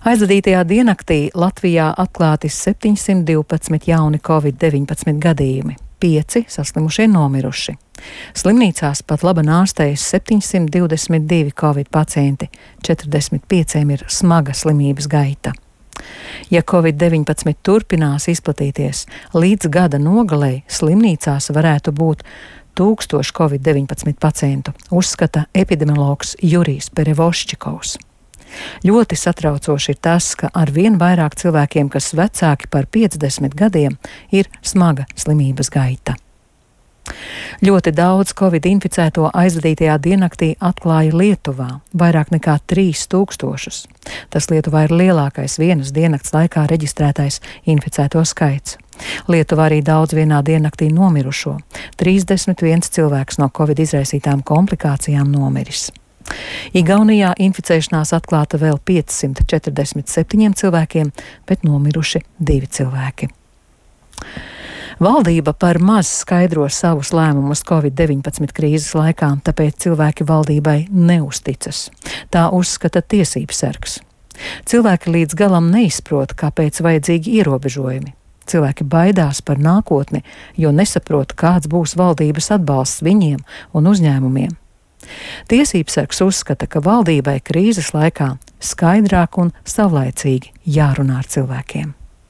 Aizvadītajā diennaktī Latvijā atklāti 712 jauni Covid-19 gadījumi, 5 saslimušie nomiruši. Slimnīcās pat labi ārstējas 722 Covid pacienti, 45 ir smaga slimības gaita. Ja Covid-19 turpinās izplatīties, līdz gada nogalei slimnīcās varētu būt 1000 Covid-19 pacientu, uzskata epidemiologs Jurijs Perevoščikovs. Ļoti satraucoši ir tas, ka arvien vairāk cilvēkiem, kas vecāki par 50 gadiem, ir smaga slimības gaita. Ļoti daudz Covid inficēto aizvadītajā diennaktī atklāja Lietuvā, vairāk nekā 3000. Tas Lietuvā ir lielākais vienas diennakts laikā reģistrētais inficēto skaits. Lietuvā arī daudz vienā diennaktī nomirušo. 31 cilvēks no Covid izraisītām komplikācijām nomiris. Igaunijā inficēšanās atklāta vēl 547 cilvēkiem, bet nomiruši 2 cilvēki. Valdība par maz skaidro savus lēmumus Covid-19 krīzes laikā, tāpēc cilvēki valdībai neusticas. Tā uzskata tiesības sargs. Cilvēki līdz galam neizprot, kāpēc vajadzīgi ierobežojumi. Cilvēki baidās par nākotni, jo nesaprot, kāds būs valdības atbalsts viņiem un uzņēmumiem. Tiesībsargs uzskata, ka valdībai krīzes laikā skaidrāk un savlaicīgi jārunā ar cilvēkiem.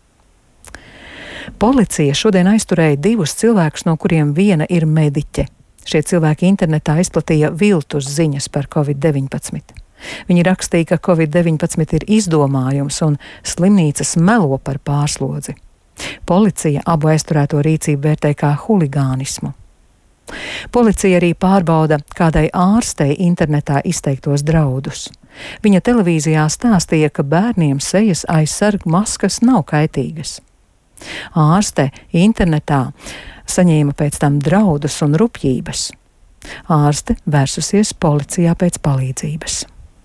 Policija šodien aizturēja 2 cilvēkus, no kuriem viena ir mediķe. Šie cilvēki internetā izplatīja viltus ziņas par Covid-19. Viņi rakstīja, ka Covid-19 ir izdomājums un slimnīcas melo par pārslodzi. Policija abu aizturēto rīcību vērtē kā huligānismu. Policija arī pārbauda kādai ārstei internetā izteiktos draudus. Viņa televīzijā stāstīja, ka bērniem sejas aizsargu maskas nav kaitīgas. Ārste internetā saņēma pēc tam draudus un rupjības. Ārste vērsusies policijā pēc palīdzības.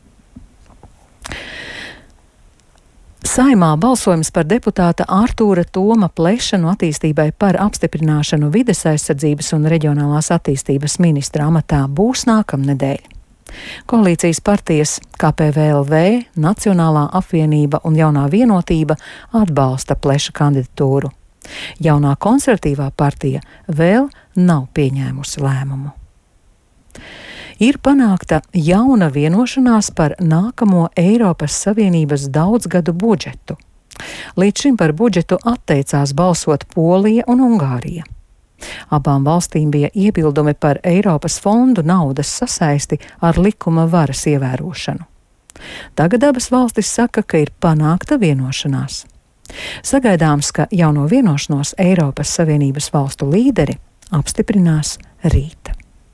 Saimā balsojums par deputāta Artūra Toma Plešanu attīstībai par apstiprināšanu vides aizsardzības un reģionālās attīstības ministra amatā būs nākamnedēļ. Koalīcijas partijas KPVLV, Nacionālā apvienība un Jaunā vienotība atbalsta Pleša kandidatūru. Jaunā konservatīvā partija vēl nav pieņēmusi lēmumu. Ir panākta jauna vienošanās par nākamo Eiropas Savienības daudzgadu budžetu. Līdz šim par budžetu atteicās balsot Polija un Ungārija. Abām valstīm bija iebildumi par Eiropas fondu naudas sasaisti ar likuma varas ievērošanu. Tagad abas valstis saka, ka ir panākta vienošanās. Sagaidāms, ka jauno vienošanos Eiropas Savienības valstu līderi apstiprinās rīt.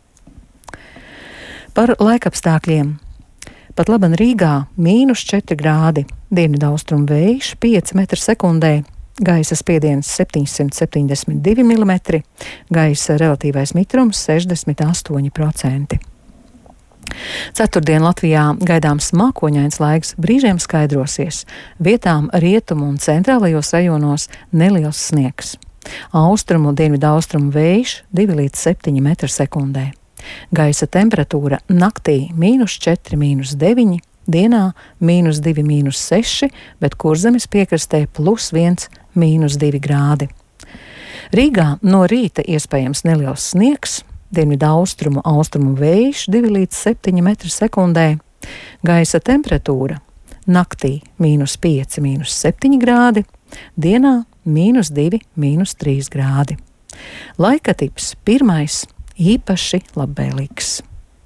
Par laikapstākļiem. Pat laban Rīgā -4 grādi, dienvidaustrumu vējš 5 m/sekundē, gaisa spiediens 772 mm, gaisa relatīvais mitrums 68%. Ceturtdien Latvijā gaidāms mākoņains laiks, brīžiem skaidrosies, vietām rietumu un centrālajos rajonos neliels sniegs. Austrumu un dienvidaustrumu vējš 2 līdz 7 m/sekundē. Gaisa temperatūra naktī -4, -9, dienā -2, -6, bet Kurzemes piekrastē +1, -2 grādi. Rīgā no rīta iespējams neliels sniegs, dienvidaustrumu austrumu vējš 2 līdz 7 m/sekundē. Gaisa temperatūra naktī -5, -7 grādi, dienā -2, -3 grādi. Laika tips 1. īpaši labvēlīgs.